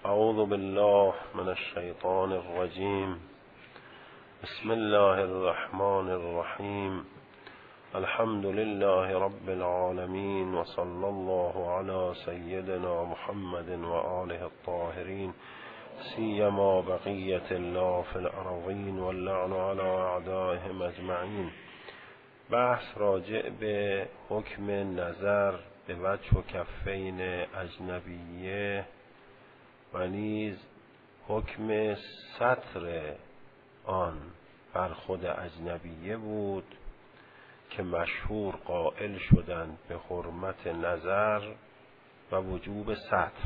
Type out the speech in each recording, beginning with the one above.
اعوذ بالله من الشیطان الرجیم. بسم الله الرحمن الرحیم. الحمد لله رب العالمین و صلی الله علی سیدنا محمد و آله الطاهرین سیما بقیة الله فی الارضین واللعن علی اعدائهم اجمعین. بحث راجع به حکم نظر به وجه و کفین اجنبیه و نیز حکم ستر آن بر خود اجنبیه بود که مشهور قائل شدند به حرمت نظر و وجوب ستر.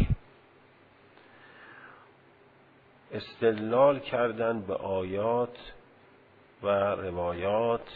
استدلال کردند به آیات و روایات،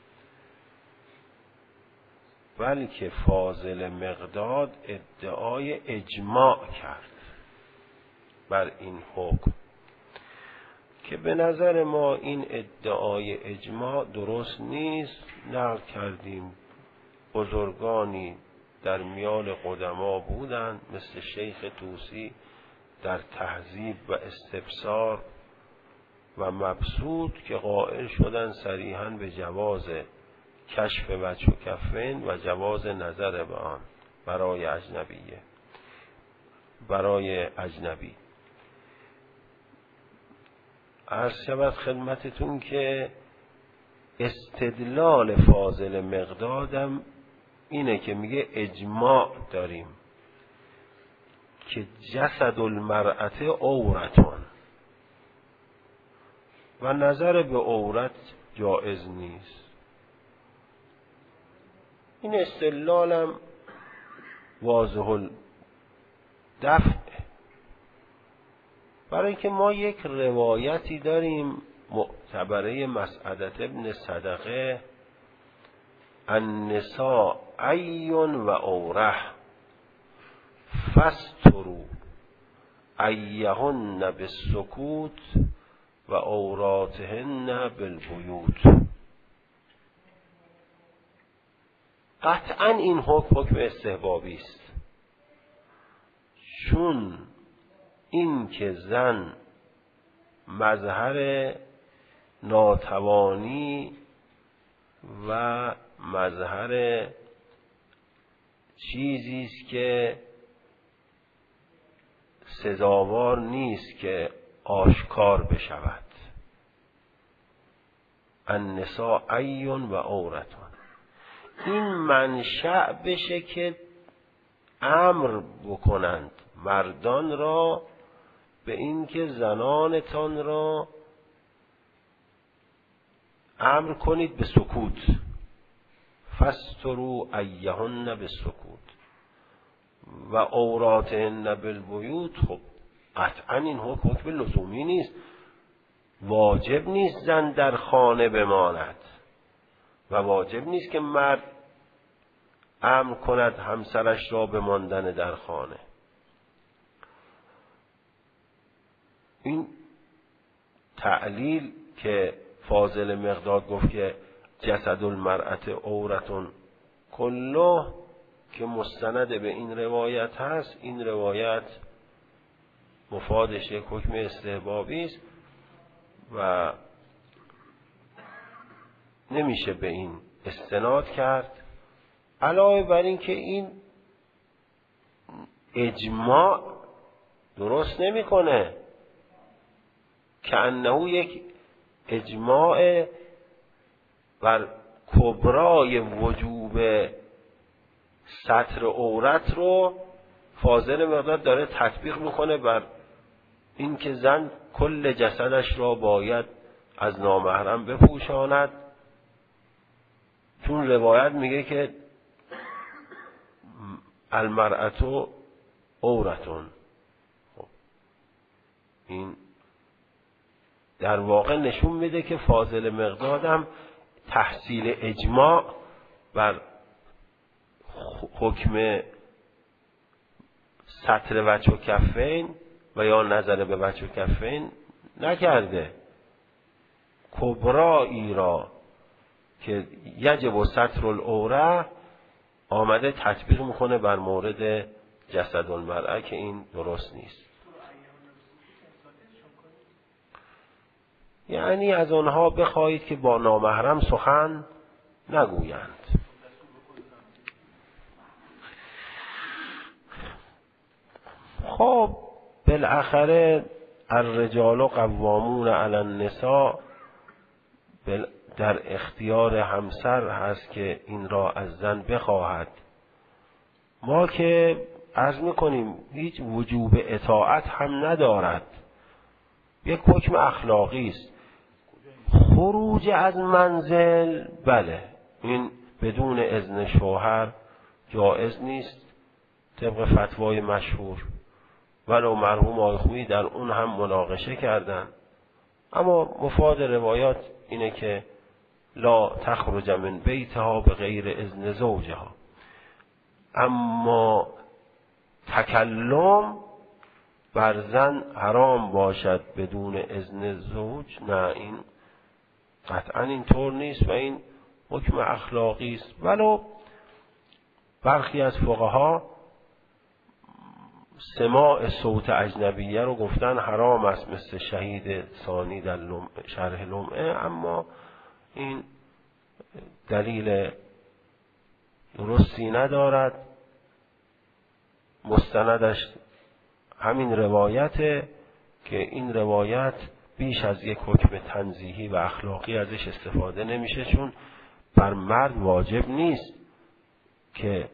بلکه فاضل مقداد ادعای اجماع کرد بر این حکم که به نظر ما این ادعای اجماع درست نیست. نقل کردیم بزرگانی در میان قدما بودند مثل شیخ طوسی در تهذیب و استبصار و مبسوط که قائل شدند صریحاً به جواز کشف وجه و کفین و جواز نظر به آن برای اجنبی. عرض شود خدمتتون که استدلال فاضل مقدادم اینه که میگه اجماع داریم که جسد المرأة عورتون و نظر به عورت جائز نیست. این استدلالم واضح الدفع، برای که ما یک روایتی داریم معتبره مسعدة ابن صدقه: النساء عی و عوره فاستروا عیهن بالسکوت و عوراتهن بالبیوت. قطعا این حکم استحبابی است، چون این که زن مظهر ناتوانی و مظهر چیزی است که سزاوار نیست که آشکار بشود. النساء عی و عورتون، این منشأ بشه که امر بکنند مردان را به این که زنانتان را امر کنید به سکوت. فاستروا عیهن بالسکوت و عوراتهن بالبیوت. خب قطعا این حکم لزومی نیست، واجب نیست زن در خانه بماند و واجب نیست که مرد امر کند همسرش را به ماندن در خانه. این تعلیل که فاضل مقداد گفت که جسد المرأة عورتون کله که مستند به این روایت هست، این روایت مفادش یک حکم استحبابی است و نمیشه به این استناد کرد. علاوه بر این که این اجماع درست نمیکنه، که انه یک اجماع بر کبرای وجوب ستر عورت رو فاضل مقداد داره تطبیق میکنه بر این که زن کل جسدش را باید از نامحرم بپوشاند، چون روایت میگه که المرأة عورتون. خب این در واقع نشون میده که فاضل مقدادم تحصیل اجماع بر حکم ستر وجه و کفین و یا نظر به وجه و کفین نکرده. کبرایی را که یجب ستر العوره آمده تطبیق میکنه بر مورد جسد المرأه که این درست نیست. یعنی از آنها بخواهید که با نامحرم سخن نگویند. خب بالاخره الرجال قوامون علی النساء در اختیار همسر هست که این را از زن بخواهد. ما که عرض میکنیم هیچ وجوب اطاعت هم ندارد، یک حکم اخلاقی است. خروج از منزل بله، این بدون اذن شوهر جایز نیست طبق فتوای مشهور، ولو مرحوم آقای خویی در اون هم مناقشه کردن، اما مفاد روایات اینه که لا تخرج من بیتها به غیر اذن زوجها. اما تکلم بر زن حرام باشد بدون اذن زوج، نه، این قطعا اینطور نیست و این حکم اخلاقی است. ولو برخی از فقها سماع صوت اجنبیه رو گفتن حرام است، مثل شهید ثانی در شرح لمعه، اما این دلیل درستی ندارد. مستندش همین روایته که این روایت بیش از یک حکم تنزیهی و اخلاقی ازش استفاده نمیشه، چون بر مرد واجب نیست که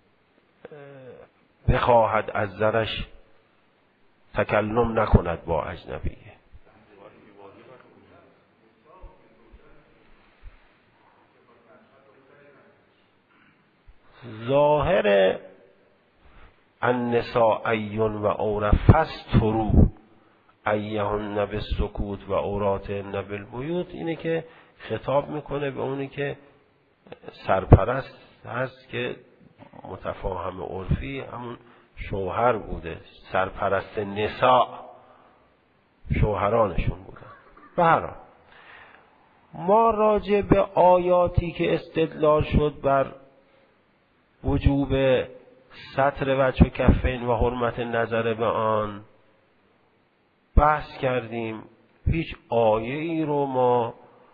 بخواهد از زنش تکلم نکند با اجنبیه. ظاهر النساء ایون و عوره فاستروا ایهن بالسکوت و عوراتهن بالبیوت، اینه که خطاب میکنه به اونی که سرپرست هست که متفاهم عرفی همون شوهر بوده، سرپرست نساء شوهرانشون بودن. به هر حال ما راجع به آیاتی که استدلال شد بر وجوب ستر وجه و کفین و حرمت نظر به آن بحث کردیم. هیچ آیه ای رو ما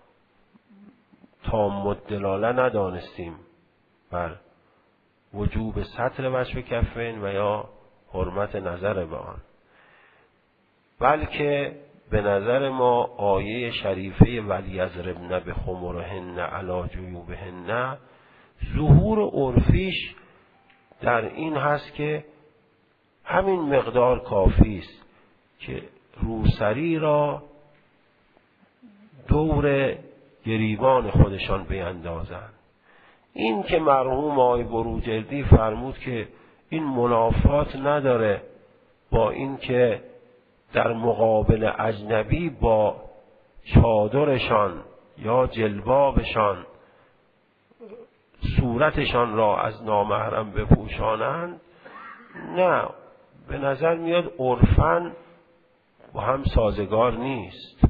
تام الدلاله ندانستیم بر وجوب ستر وجه و کفین و یا حرمت نظر به آن، بلکه به نظر ما آیه شریفه ولیضربن بخمرهن علی جیوبهن ظهور عرفیش در این هست که همین مقدار کافی است که روسری را دور گریبان خودشان بیندازند. این که مرحوم آقای بروجردی فرمود که این منافات نداره با این که در مقابل اجنبی با چادرشان یا جلبابشان صورتشان را از نامحرم بپوشانند، نه، به نظر میاد عرفاً با هم سازگار نیست.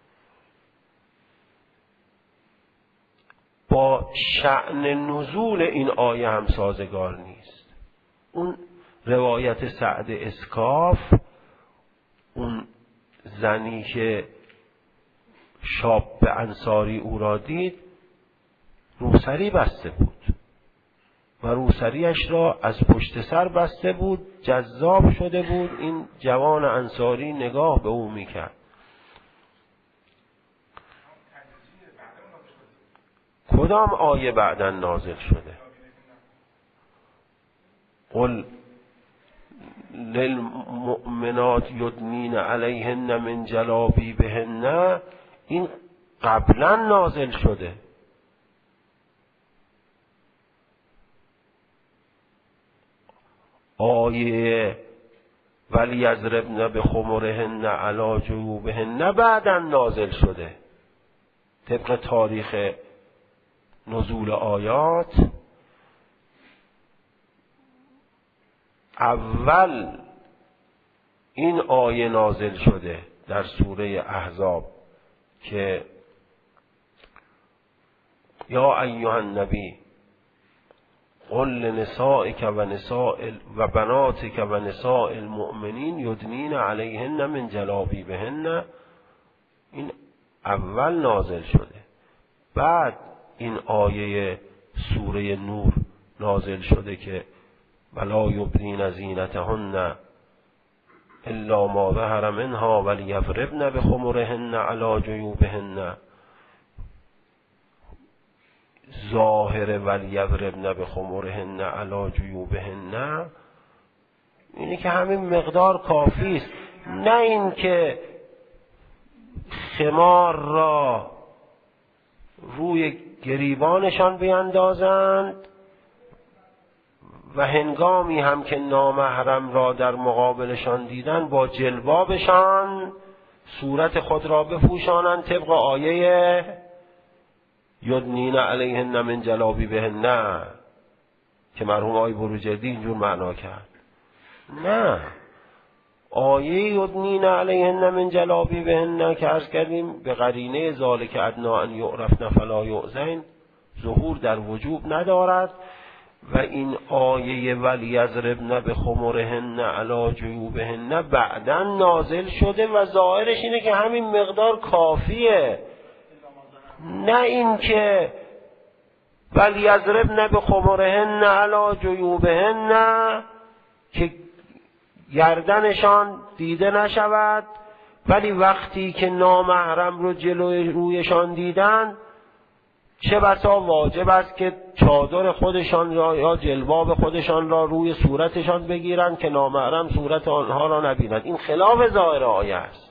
با شأن نزول این آیه هم سازگار نیست. اون روایت سعد اسکاف، اون زنی که شاب انصاری او را دید روسری بسته بود و روسریش را از پشت سر بسته بود، جذاب شده بود. این جوان انصاری نگاه به او میکرد. کدام آیه بعداً نازل شده؟ قل للمؤمنات یدنین علیهن من جلابیبهن، این قبلا نازل شده. آیه ولیضربن بخمرهن علی جیوبهن بعداً نازل شده. طبق تاریخ نزول آیات اول این آیه نازل شده در سوره احزاب که یا ایها النبی قل لنسائک و بناتک و نساء المؤمنین یدنین علیهن من جلابیبهن. این اول نازل شده، بعد این آیه سوره نور نازل شده که ولا یبدین زینتهن الا ما ظهر منها ولیضربن بخمرهن علی جیوبهن. ظاهر ولیضربن بخمرهن علی جیوبهن اینه که همین مقدار کافی است، نه این که خمار را روی گریبانشان بیندازند و هنگامی هم که نامحرم را در مقابلشان دیدن با جلبابشان صورت خود را بپوشانند طبق آیه یدنین علیهن من جلابیبهن که مرحوم آقای بروجردی اینجور معنا کرد. نه، آیه یدنین علیهن من جلابیبهن که عرض کردیم به قرینه ذالک ادنا ان یعرفن فلا یؤذین ظهور در وجوب ندارد و این آیه ولیضربن بخمرهن علی جیوبهن بعداً نازل شده و ظاهرش اینه که همین مقدار کافیه، نه این که ولیضربن بخمرهن علی جیوبهن که گردنشان دیده نشود، ولی وقتی که نامحرم رو جلوی رویشان دیدن چه بسا واجب است که چادر خودشان یا جلباب خودشان را روی صورتشان بگیرند که نامحرم صورت آنها را نبیند. این خلاف ظاهر آیه است.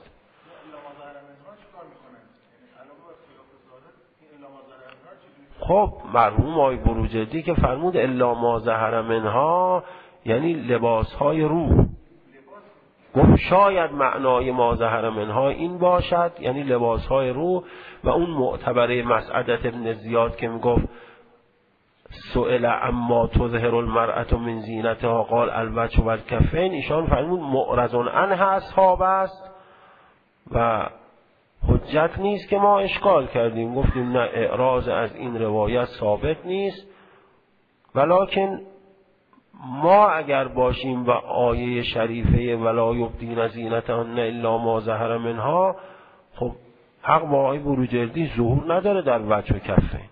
خب مرحوم آقای بروجردی که فرمود الا ما ظهر منها یعنی لباسهای روح، گفت شاید معنای ما ظهر منها این باشد یعنی لباسهای روح. و اون معتبره مسعدت ابن زیاد که میگفت سئل اما تظهر المرأة من زینتها قال الوجه و الکفین، ایشان فرمود معرض عنه اصحاب است و حجت نیست که ما اشکال کردیم، گفتیم نه اعراض از این روایت ثابت نیست، ولکن ما اگر باشیم و آیه شریفه ولا یبدین زینتهن الا ما ظهر منها، خب حق با آیه بروجردی ظهور نداره در وجه و کفین،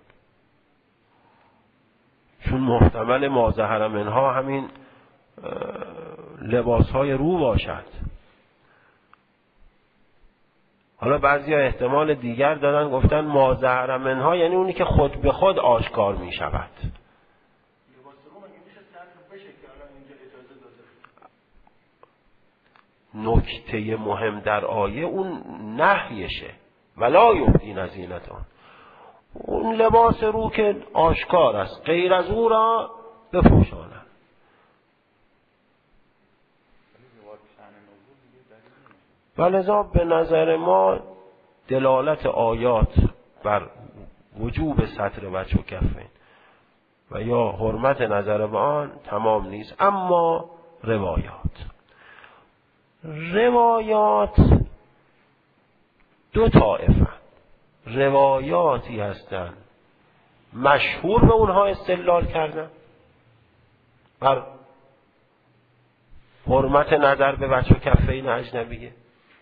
چون محتمل ما ظهر منها همین لباسهای رو باشد. حالا بعضی ها احتمال دیگر دادن گفتن ما ظهر منها یعنی اونی که خود به خود آشکار می شود. نکته مهم در آیه اون نهیشه ولا یبدین زینتهن، اون لباس رو که آشکار است غیر از او را بپوشانند. ولذا به نظر ما دلالت آیات بر وجوب ستر وجه و کفین و یا حرمت نظر به آن تمام نیست. اما روایات دو طایفه، روایاتی هستند مشهور به اونها استدلال کردن بر حرمت نظر به وجه و کفین اجنبیه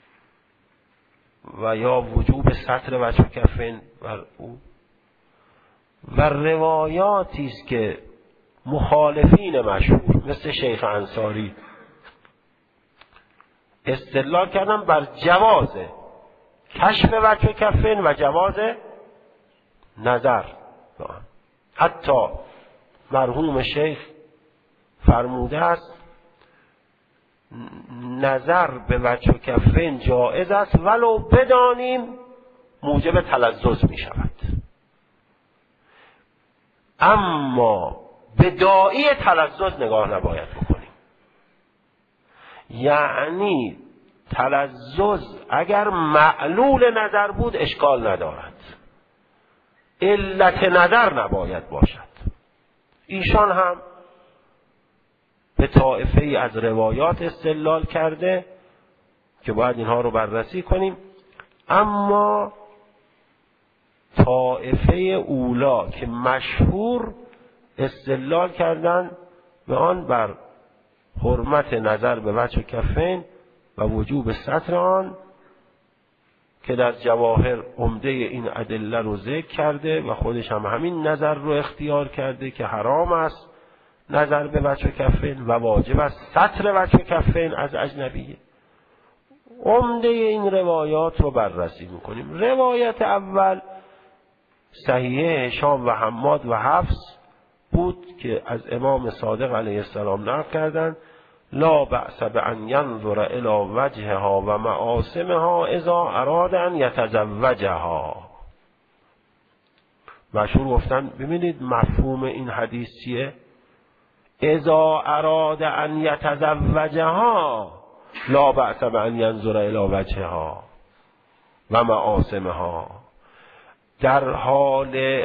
و یا وجوب ستر وجه و کفین بر او، و روایاتی است که مخالفین مشهور مثل شیخ انصاری استدلال کردن بر جواز کشف وجه و کفین و جواز نظر. حتی مرحوم شیخ فرموده است نظر به وجه و کفین جائز است ولو بدانیم موجب تلذذ می شود، اما به داعی تلذذ نگاه نباید بکنیم. یعنی تلذذ اگر معلول نظر بود اشکال ندارد، علت نظر نباید باشد. ایشان هم به طائفه ای از روایات استدلال کرده که باید اینها رو بررسی کنیم، اما طائفه اولا که مشهور استدلال کردن به آن بر حرمت نظر به وجه و کفین و وجوب ستر آن که در جواهر عمده این ادله رو ذکر کرده و خودش هم همین نظر رو اختیار کرده که حرام است نظر به وجه و کفین و واجب است ستر وجه و کفین از اجنبیه. عمده این روایات رو بررسی میکنیم. روایت اول صحیحه هشام و حماد و حفص بود که از امام صادق علیه السلام نقل کردند لا بأس بأن ينظر الى وجهها و معاصمها اذا اراد ان يتزوجها. مشهور گفتن ببینید مفهوم این حدیث چیه؟ اذا اراد ان يتزوجها لا بأس بأن ينظر الى وجهها و معاصمها. در حال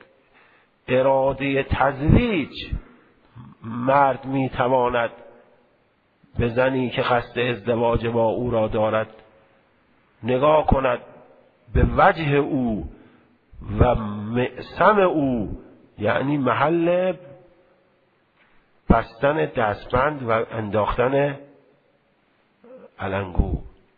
اراده تزویج مرد میتواند به زنی که قصد ازدواج با او را دارد نگاه کند به وجه او و معصم او، یعنی محل بستن دستبند و انداختن علنگو.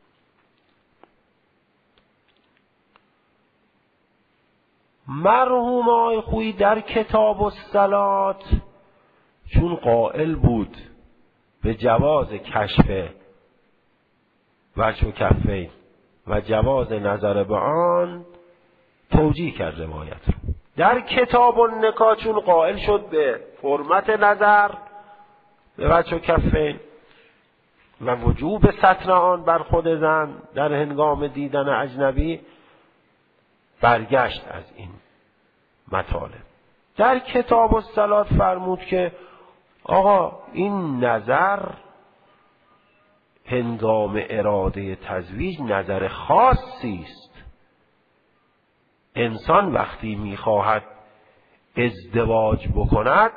مرحوم آقای خویی در کتاب الصلات چون قائل بود به جواز کشف وجه و کفین و جواز نظر به آن توجیه کرد روایت رو. در کتاب النکاح چون قائل شد به حرمت نظر به وجه و کفین و وجوب ستر آن بر خود زن در هنگام دیدن اجنبی برگشت از این مطالب. در کتاب الصلات فرمود که آقا این نظر هنگام اراده تزویج نظر خاصی است. انسان وقتی میخواهد ازدواج بکند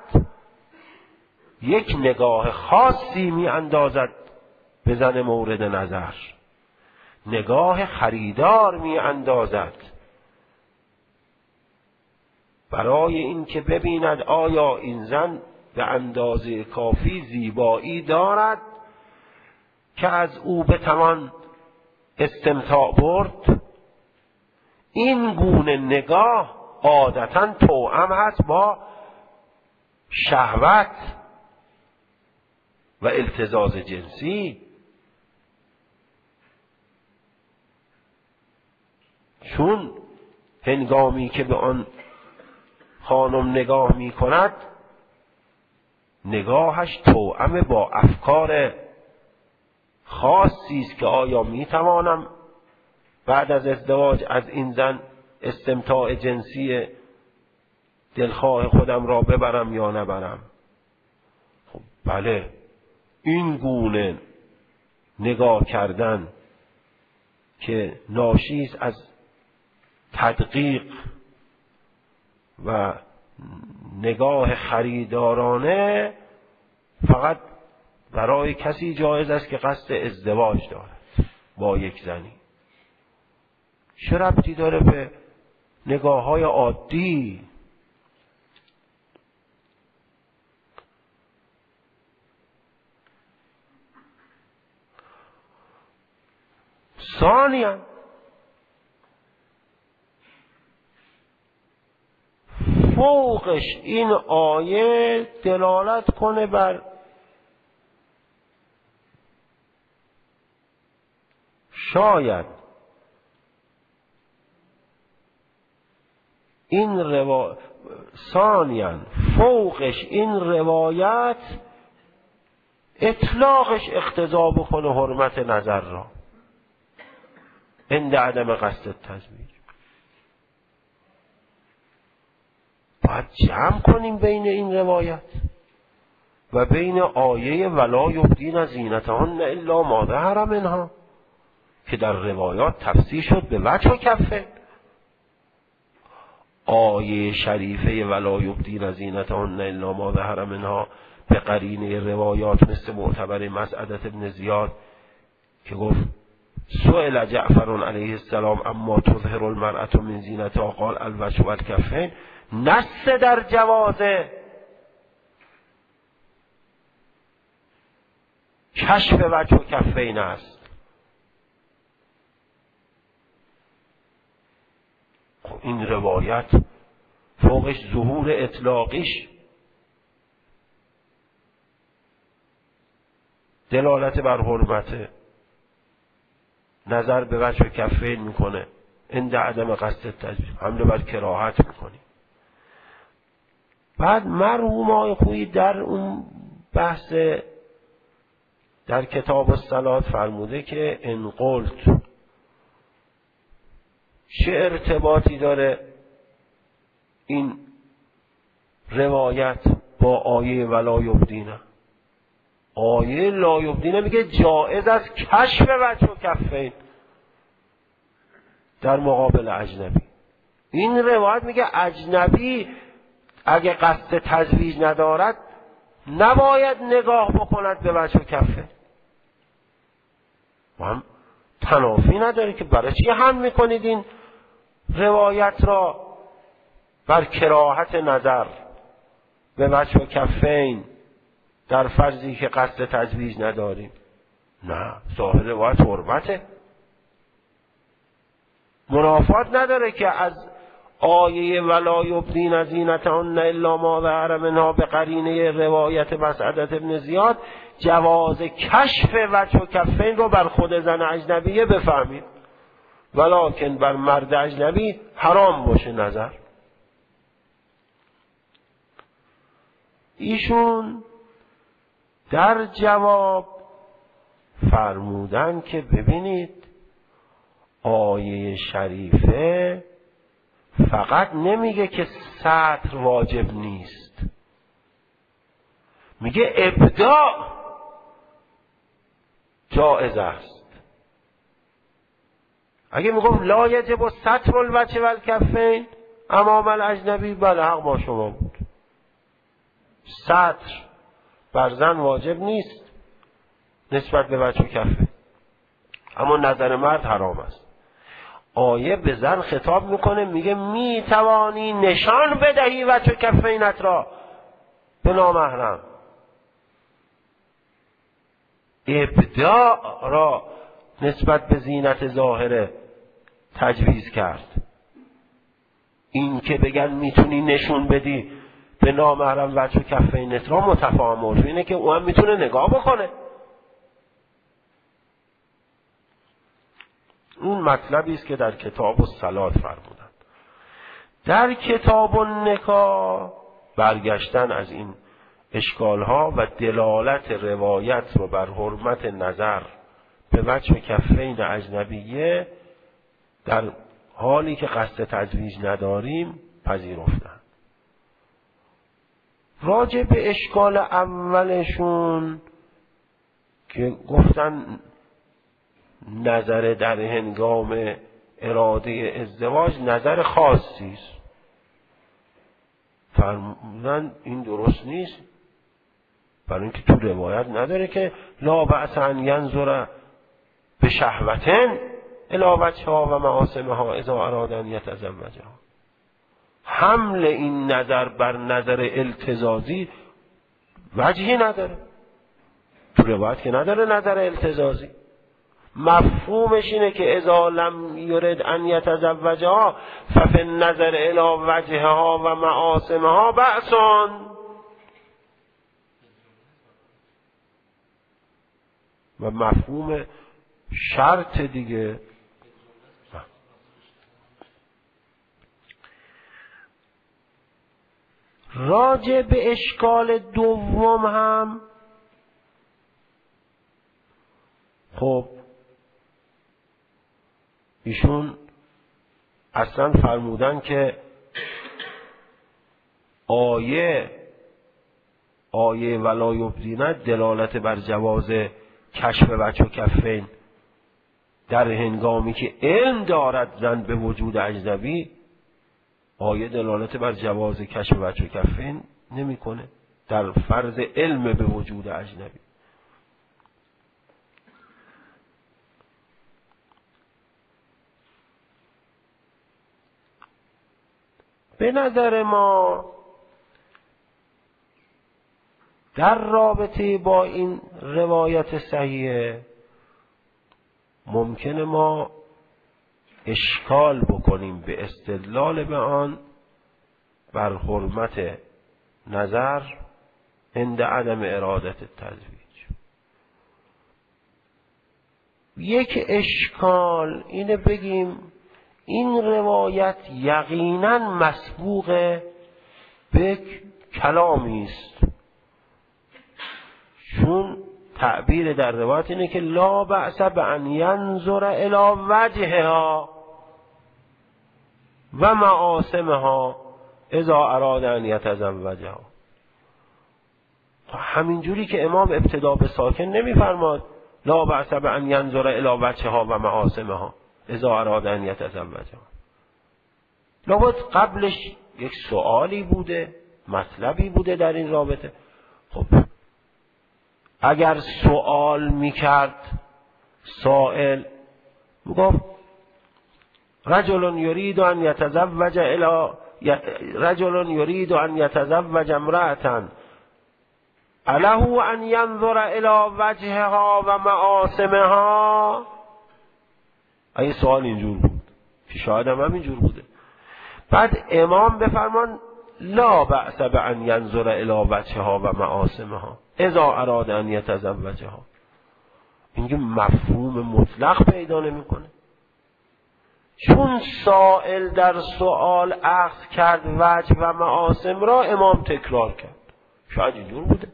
یک نگاه خاصی میاندازد به زن مورد نظر، نگاه خریدار میاندازد برای اینکه ببیند آیا این زن به اندازه کافی زیبایی دارد که از او بتوان استمتاع برد. این گونه نگاه عادتاً توأم هست با شهوت و التزاز جنسی، چون هنگامی که به آن خانم نگاه می کند نگاهش توأم با افکار خاصی است که آیا می توانم بعد از ازدواج از این زن استمتاع جنسی دلخواه خودم را ببرم یا نبرم. خب بله، این گونه نگاه کردن که ناشی است از تدقیق و نگاه خریدارانه فقط برای کسی جایز است که قصد ازدواج دارد با یک زنی. چه ربطی داره به نگاه های عادی؟ ثانیاً فوقش این آیه دلالت کنه بر شاید این ثانیاً فوقش این روایت اطلاقش اقتضا بکنه حرمت نظر را عند عدم قصد تزویج. باید جمع کنیم بین این روایت و بین آیه ولا یبدین زینتهن الا ما ظهر منها که در روایات تفسیر شد به وجه و کفه. آیه شریفه ولا یبدین زینتهن الا ما ظهر منها به قرینه روایات مثل معتبر مسعدة ابن زیاد که گفت سئل جعفر علیه السلام اما تظهر المرأة من زینتها قال الوجه و الکفین، نص در جواز کشف وجه و کفین است. این روایت فوقش ظهور اطلاقیش دلالت بر حرمت، نظر به وجه کفین میکنه، عند عدم قصد تجویز حمله بر کراهت میکنی. بعد مرحوم آقای خویی در اون بحث در کتاب الصلات فرموده که ان قلت چه ارتباطی داره این روایت با آیه ولا یبدینه؟ آیه لا یبدینه میگه جائز از کشف وجه و کفین در مقابل اجنبی. این روایت میگه اجنبی اگه قصد تزویج ندارد نباید نگاه بکند به وجه و کفه. و هم تنافی نداره که برای چی هم میکنید این روایت را بر کراهت نظر به وجه و کفین در فرضی که قصد تزویج نداریم. نه، ظاهر روایت حرمته، منافات نداره که از آیه ولا یبدین زینتهن الا ما ظهر منها به قرینه روایت مسعدة ابن زیاد جواز کشف وجه و کفین رو بر خود زن اجنبیه بفهمید، ولکن بر مرد اجنبی حرام باشه نظر. ایشون در جواب فرمودن که ببینید آیه شریفه فقط نمیگه که ستر واجب نیست، میگه ابداع جائز است. اگه میگم لا یجب ستر الوجه والکفین امام الاجنبی، بله حق با شما بود، ستر بر زن واجب نیست نسبت به وجه و کفه، اما نظر مرد حرام است. آیه به زن خطاب میکنه، میگه میتوانی نشان بدهی وجه و کفینت را به نامحرم. ابداع را نسبت به زینت ظاهره تجویز کرد. این که بگن میتونی نشون بدی به نامحرم وجه و کفینت را متفاهم عرف اینه که اون هم میتونه نگاه بکنه. اون مطلبی است که در کتاب الصلات فرمودند. در کتاب النکاح برگشتن از این اشکالها و دلالت روایت رو بر حرمت نظر به وجه کفین اجنبیه در حالی که قصد تزویج نداریم پذیرفتن. راجع به اشکال اولشون که گفتن نظر در هنگام اراده ازدواج نظر خاصی است، فرمودن این درست نیست، برای اینکه تو روایت نداره که لا بأس ان ینظر به شهوتن الی وجهها و معاصمها اذا اراد ان یتزوجها. حمل این نظر بر نظر التزازی وجهی نداره، تو روایت که نداره نظر التزازی. مفهومش اینه که اذا لم یرد ان یتزوجها ففی النظر الی وجهها و معاصمها بأسان. و مفهوم شرط دیگه. راجع به اشکال دوم هم خب ایشون اصلا فرمودن که آیه ولا یبدینه دلالت بر جواز کشف وجه و کفین در هنگامی که علم دارد زن به وجود اجنبی، آیه دلالت بر جواز کشف وجه و کفین نمیکنه در فرض علم به وجود اجنبی. به نظر ما در رابطه با این روایت صحیحه ممکنه ما اشکال بکنیم به استدلال به آن بر حرمت نظر عند عدم ارادت تزویج. یک اشکال اینه بگیم این روایت یقینا مسبوق به کلامی است، چون تعبیر در روایت اینه که لا بأس بأن ینظر الی وجهها و معاصمها اذا اراد ان یتزوجها. همینجوری که امام ابتدا به ساکن نمیفرماد لا بأس بأن ینظر الی وجهها و معاصمها اذا اراد ان یتزوجها، لابد قبلش یک سوالی بوده، مطلبی بوده در این رابطه. خب اگر سوال میکرد سائل، میگفت رجل یرید ان یتزوج امرأة اله ان ینظر الی وجهها و معاصمها. این سوال اینجور بود که شاید هم اینجور بوده. بعد امام بفرمان لا بأس بأن ینظر الی وجهها و معاصمها اذا اراد ان یتزوجها. اینکه مفهوم مطلق پیدا نمیکنه، چون سائل در سوال اخذ کرد وجه و معاصم را، امام تکرار کرد. شاید اینجور بوده،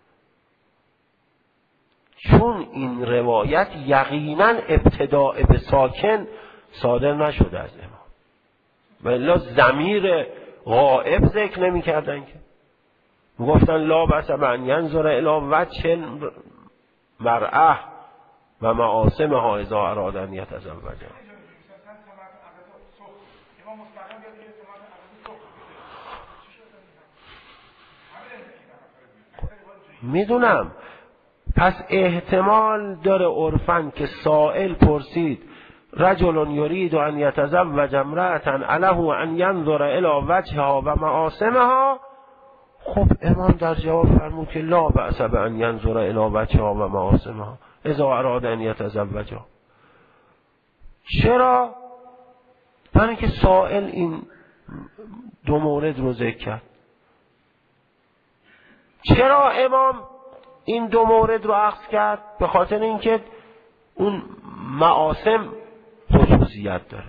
چون این روایت یقینا ابتداء به ساکن صادر نشده از امام، ولی ضمیر غائب ذکر نمی کردن که گفتن لا بأس بأن ینظر الی وجه المرأة و معاصمها اذا اراد ان یتزوجها. میدونم، پس احتمال داره عرفاً که سائل پرسید رجل یرید ان یتزوج امرأة اله ان ینظر الی وجهها و معاصمها. خب امام در جواب فرمود که لا بأس بأن ینظر الی وجهها و معاصمها اذا اراد ان یتزوجها. چرا؟ برای اینکه سائل این دو مورد رو ذکر کرد. چرا امام این دو مورد رو اخذ کرد؟ به خاطر اینکه اون معاصم خصوصیت داره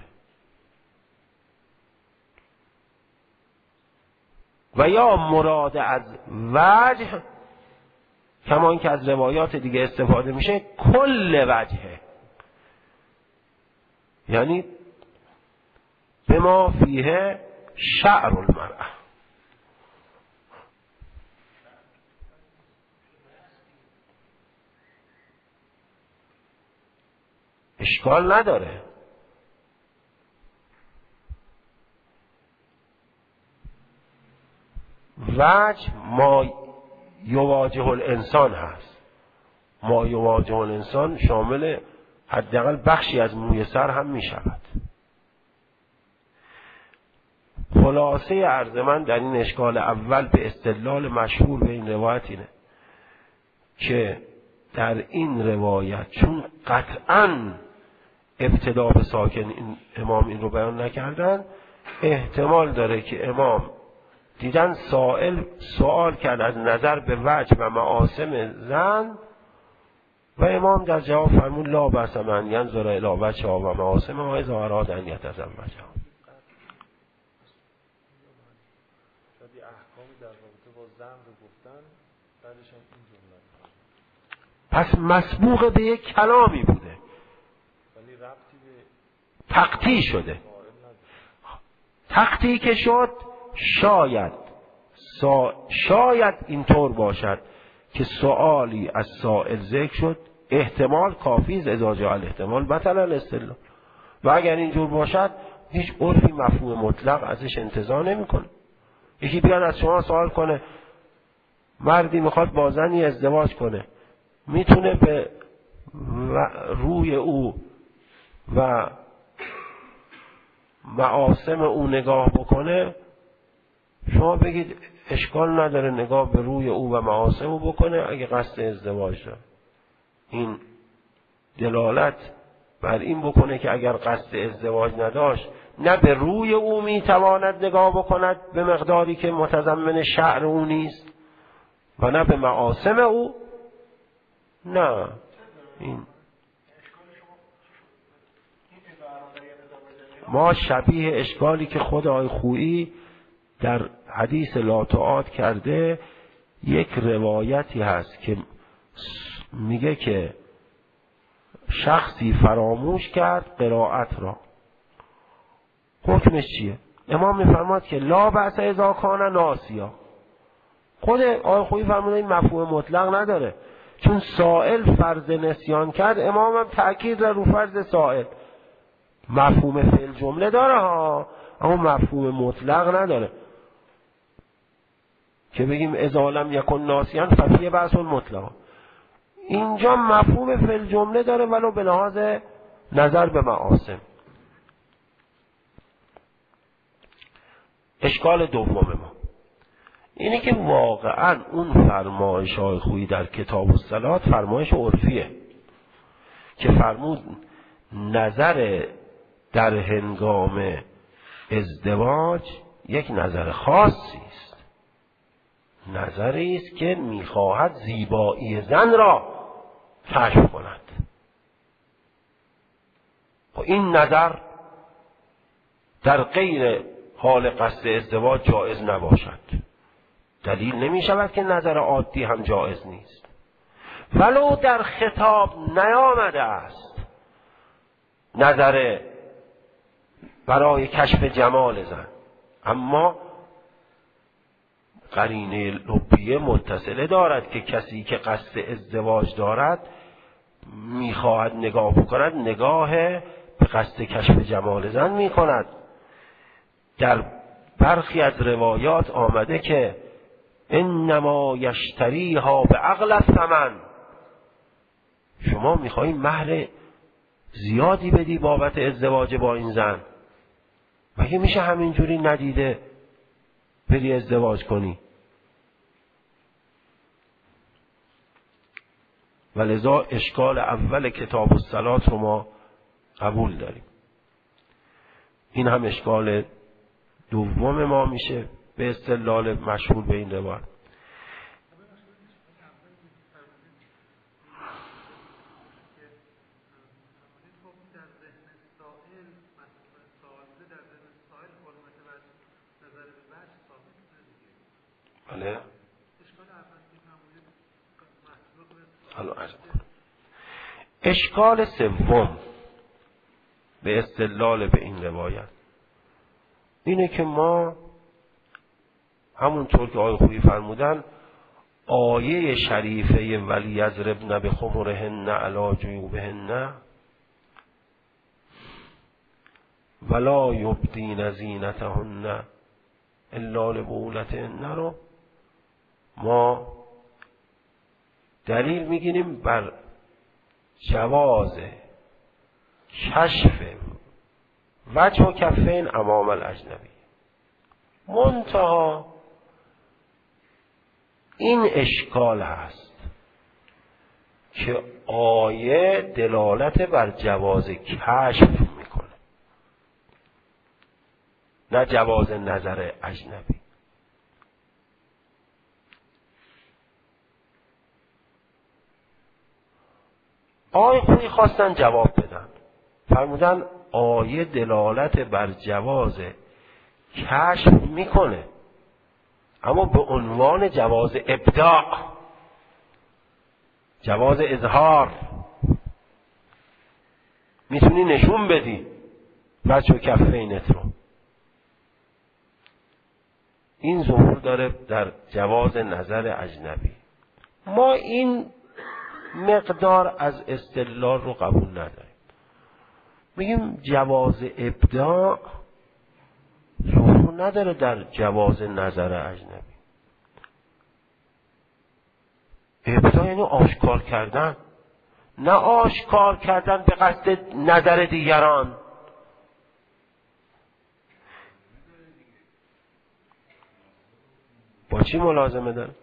و یا مراد از وجه کمان که از روایات دیگه استفاده میشه کل وجهه، یعنی به ما فیه شعر المرأة. اشکال نداره. وجه ما یواجه الانسان هست. ما یواجه الانسان شامل حداقل بخشی از موی سر هم می شود. خلاصه عرض من در این اشکال اول به استدلال مشهور به این روایت اینه که در این روایت چون قطعاً ابتدا به ساکن این امام این رو بیان نکردن، احتمال داره که امام دیدن سائل سوال کرد از نظر به وجه و معاصم زن و امام در جواب فرمود لا بأس بأن ینظر الی وجهها و معاصمها اذا اراد ان یتزوجها. پس مسبوق به یک کلامی بوده، تقطیع شده. تقطیع که شد شاید اینطور باشد که سوالی از سائل ذکر شد، احتمال کافی اذا جاء الاحتمال بطل الاستدلال، و اگر اینجور باشد هیچ عرفی مفهوم مطلق ازش انتزاع نمیکنه. یکی بیاد از شما سوال کنه مردی میخواد با زنی ازدواج کنه، میتونه به روی او و معاصم او نگاه بکنه، شما بگید اشکال نداره نگاه به روی او و معاصم او بکنه اگه قصد ازدواج داره. این دلالت بر این بکنه که اگر قصد ازدواج نداشت نه به روی او میتواند نگاه بکند به مقداری که متضمن شعر او نیست و نه به معاصم او. نه این ما شبیه اشکالی که خود آقای خویی در حدیث لاتعاد کرده، یک روایتی هست که میگه که شخصی فراموش کرد قرائت را، حکمش چیه؟ امام میفرماد که لا بأس اذا کان ناسیا. خود آقای خویی فرموده این مفهوم مطلق نداره، چون سائل فرض نسیان کرد، امام هم تأکید رو فرض سائل. مفهوم فعل جمله داره ها، اما مفهوم مطلق نداره که بگیم اذا لم یکن ناسیان ففی بأس مطلق. اینجا مفهوم فعل جمله داره ولو به لحاظ نظر به معاصم. اشکال دوم ما اینه که واقعا اون فرمایش های خویی در کتاب الصلات فرمایش عرفیه که فرمود نظر در هنگام ازدواج یک نظر خاصی است، نظری است که میخواهد زیبایی زن را کشف کند. این نظر در غیر حال قصد ازدواج جایز نباشد. دلیل نمی شود که نظر عادی هم جایز نیست، ولو در خطاب نیامده است نظر برای کشف جمال زن، اما قرینه لبیه متصله دارد که کسی که قصد ازدواج دارد میخواهد نگاه بکند، نگاه به قصد کشف جمال زن میکند. در برخی از روایات آمده که انما یشتریها به عقل الثمن، شما میخواهی مهر زیادی بدی بابت ازدواج با این زن، مگه میشه همینجوری ندیده بری ازدواج کنی؟ ولذا اشکال اول کتاب الصلات رو ما قبول داریم. این هم اشکال دوم ما میشه به استدلال مشهور به این روایت. بله. اشکال سوم به استدلال به این روایت اینه که ما همونطور که آقای خویی فرمودن آیه شریفه ولیضربن بخمرهن علی جیوبهن ولا یبدین زینتهن الا لبعولتهن رو ما دلیل میگیریم بر جواز کشف وجه و کفین امام الاجنبی. منتها این اشکال هست که آیه دلالت بر جواز کشف میکنه، نه جواز نظر اجنبی. آیه خویی خواستن جواب بدن، فرمودن آیه دلالت بر جواز کشف میکنه، اما به عنوان جواز ابداع، جواز اظهار، میتونی نشون بدی وجه و کفینت رو. این ظهور داره در جواز نظر اجنبی. ما این مقدار از استدلال رو قبول نداریم. میگیم جواز ابداع ظهور نداره در جواز نظر اجنبی. ابداع یعنی آشکار کردن، نه آشکار کردن به قصد نظر دیگران. با چی ملازمه داره؟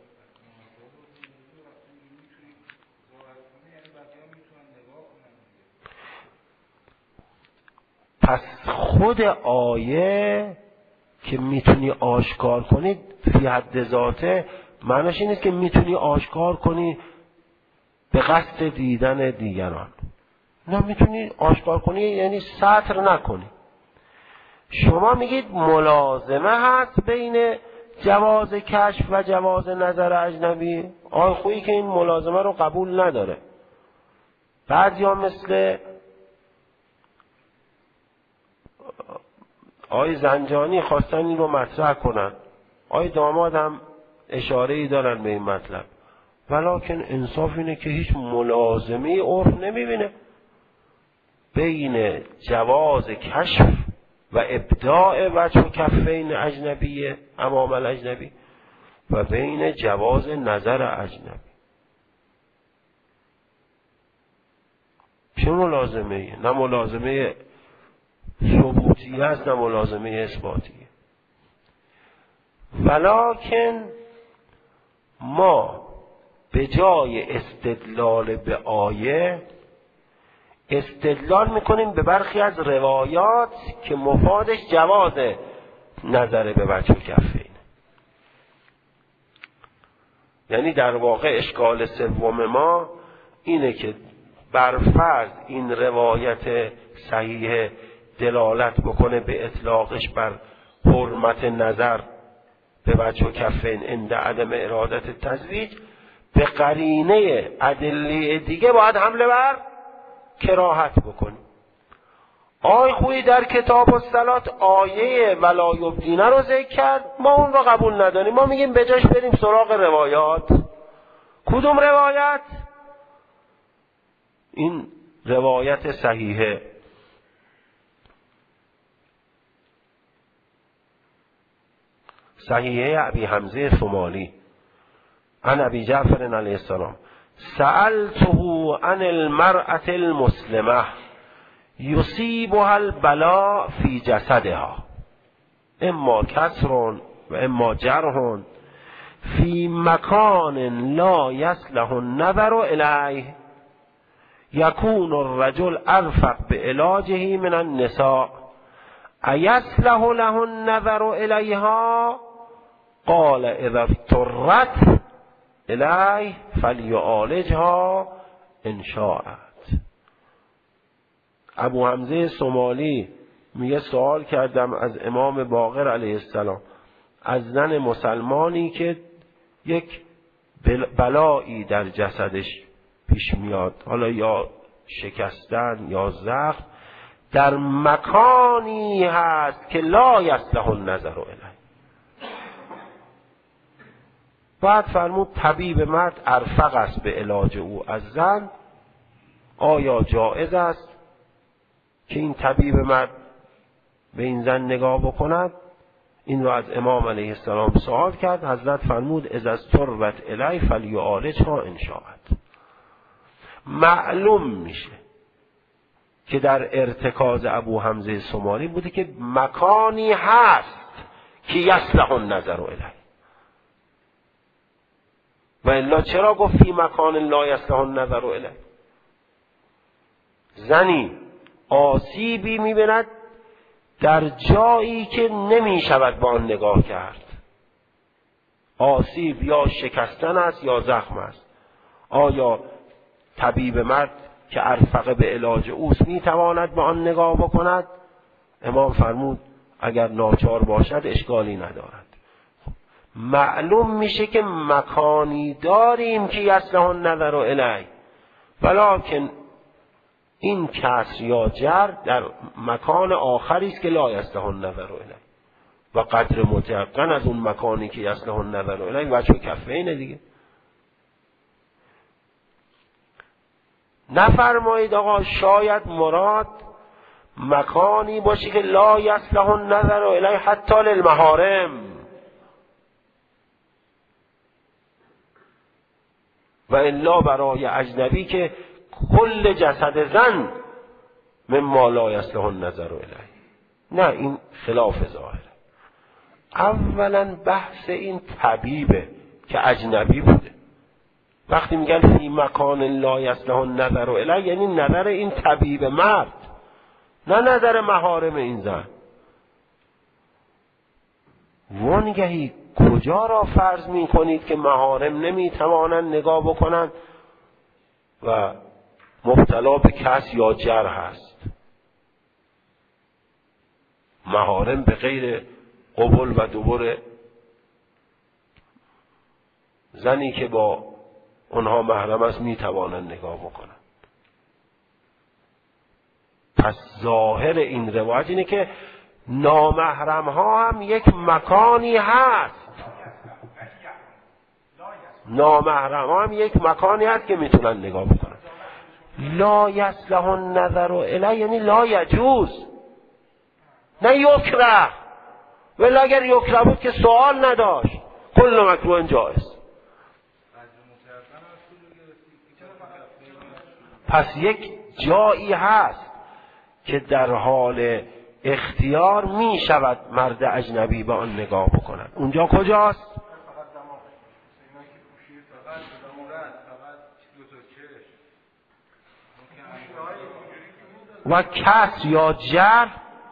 پس خود آیه که میتونی آشکار کنی فی حد ذاته معنیش این نیست که میتونی آشکار کنی به قصد دیدن دیگران. نه، میتونی آشکار کنی یعنی ستر نکنی. شما میگید ملازمه هست بین جواز کشف و جواز نظر اجنبی. آقای خویی که این ملازمه رو قبول نداره. بعضیا مثل آقای زنجانی خواستن این رو مطرح کنن. آقای داماد هم اشاره‌ای دارن به این مطلب. ولکن انصاف اینه که هیچ ملازمه عرف نمیبینه بین جواز کشف و ابداع وجه و کفین اجنبیه امام الاجنبی و بین جواز نظر اجنبی. چه ملازمه ایه؟ نه ملازمه ثبوتیه است نه ملازمه اثباتیه. ولکن ما به جای استدلال به آیه استدلال میکنیم به برخی از روایات که مفادش جواز نظر به وجه کفین. یعنی در واقع اشکال سوم ما اینه که برفرض این روایت صحیح دلالت بکنه به اطلاقش بر حرمت نظر به وجه کفین عند عدم ارادت تزویج، به قرینه ادله دیگه باید حمله بر کراهت بکنی. آقای خویی در کتاب الصلات آیه ولا یبدین رو ذکر کرد، ما اون رو قبول نداریم. ما میگیم بجاش بریم سراغ روایات. کدوم روایت؟ این روایت صحیحه ابی حمزه ثمالی عن ابی جعفر علیه السلام سألته عن المرأة المسلمة یصیبها البلاء فی جسدها اما کسر و اما جرح فی مکان لا یصلح النظر الیه یکون الرجل ارفق بعلاجه من النساء ایصلح له النظر الیها قال اذا اضطرت الیه فلیعالجها ان شاءت. ابو حمزه ثمالی میگه سوال کردم از امام باقر علیه السلام از زن مسلمانی که یک بلایی در جسدش پیش میاد، حالا یا شکستن یا زخم در مکانی هست که لا یصلح النظر الیه. بعد فرمود طبیب مرد ارفق است به علاج او از زن، آیا جایز است که این طبیب مرد به این زن نگاه بکند؟ این را از امام علیه السلام سوال کرد. حضرت فرمود اذا اضطرت الیه فلیعالجها ان شاءت. معلوم میشه که در ارتکاز ابو حمزه ثمالی بوده که مکانی هست که یصلح النظر الیه، و الا چرا گفت فی مکان لا یصلح النظر الیه؟ زنی آسیبی میبیند در جایی که نمی شود با آن نگاه کرد. آسیب یا شکستن است یا زخم است. آیا طبیب مرد که ارفق به علاج اوست می تواند به آن نگاه بکند؟ امام فرمود اگر ناچار باشد اشکالی ندارد. معلوم میشه که مکانی داریم که یصلح النظر الیه، ولکن این کسر یا جر در مکان آخری است که لا یصلح النظر الیه و قدر متیقن از اون مکانی که یصلح النظر الیه وجه کفینه دیگه. نفرمایید آقا شاید مراد مکانی باشه که لا یصلح النظر الیه حتی للمحارم، و الا برای اجنبی که کل جسد زن مما لا یصلح النظر الیه. نه، این خلاف ظاهره. اولا بحث این طبیبه که اجنبی بوده. وقتی میگن فی مکان لا یصلح النظر الیه یعنی نظر این طبیب مرد، نه نظر محارم این زن. وانگهی کجا را فرض می کنید که محارم نمی توانند نگاه بکنند و مبتلا به کس یا جر هست؟ محارم به غیر قبول و دبر زنی که با اونها محرم است می توانند نگاه بکنند. پس ظاهر این روایت اینه که نامحرم ها هم یک مکانی هست. نامحرم ها هم یک مکانی هست که میتونن نگاه بکنن. لا یصلح النظر الیه یعنی لا یجوز، نه یکره. ولی اگر یکره بود که سوال نداشت. کل مکروه جایز. پس یک جایی هست که در حال اختیار می شود مرد اجنبی به آن نگاه بکند. اونجا کجاست؟ و کس یا جر،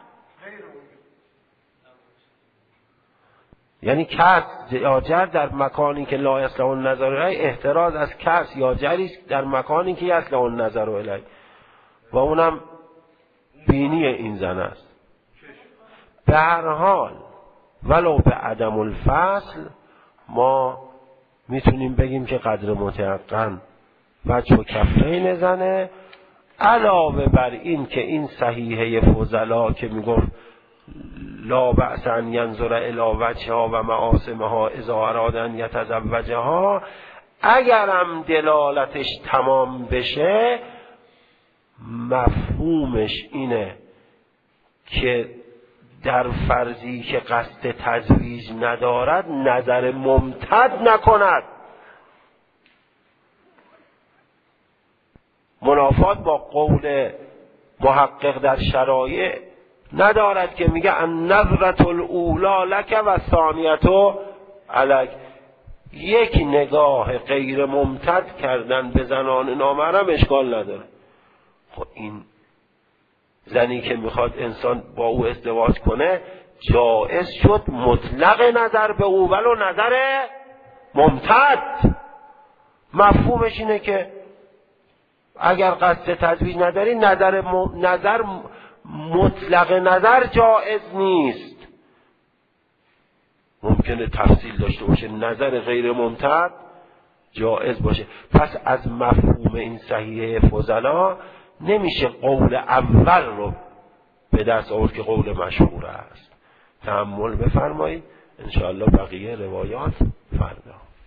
یعنی کس یا جر در مکانی که لا یصلح النظر الیه، احتراز از کس یا جری است در مکانی که یصلح النظر الیه، و اونم بینی این زن است. به هر حال ولو به عدم الفصل ما میتونیم بگیم که قدر متیقن وجه و کفین زنه، علاوه بر این که این صحیحه فضلا که میگفت لا بأس ان ینظر الی وجهها و معاصمها اذا اراد ان یتزوجها، اگرم دلالتش تمام بشه مفهومش اینه که در فرضی که قصد تزویج ندارد نظر ممتد نکند. منافات با قول محقق در شرایع ندارد که میگه النظرة الاولی لک و ثانیة علیک. یک نگاه غیر ممتد کردن به زنان نامحرم اشکال نداره. خب این زنی که میخواد انسان با او ازدواج کنه جائز شد مطلق نظر به او ولو نظر ممتد. مفهومش اینه که اگر قصد تزویج نداری نظر مطلق نظر جائز نیست. ممکنه تفصیل داشته باشه، نظر غیر ممتد جائز باشه. پس از مفهوم این صحیحه فضلا نمیشه قول اول رو به دست آورد که قول مشهور است. تأمل بفرمایید، انشاءالله بقیه روایات فردا.